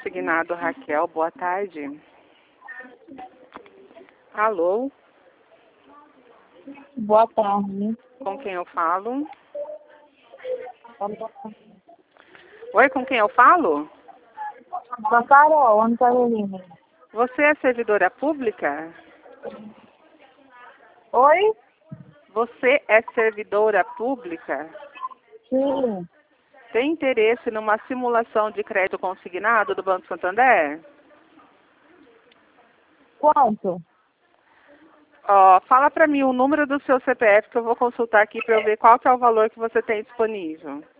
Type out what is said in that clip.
Consignado Raquel, boa tarde. Alô, Boa tarde. com quem eu falo? Oi, com quem eu falo? Com a Carol, Ana Carolina. Você é servidora pública? Oi? Você é servidora pública? Sim. Tem interesse numa simulação de crédito consignado do Banco Santander? Quanto? Ó, fala para mim o número do seu CPF que eu vou consultar aqui para eu ver qual que é o valor que você tem disponível.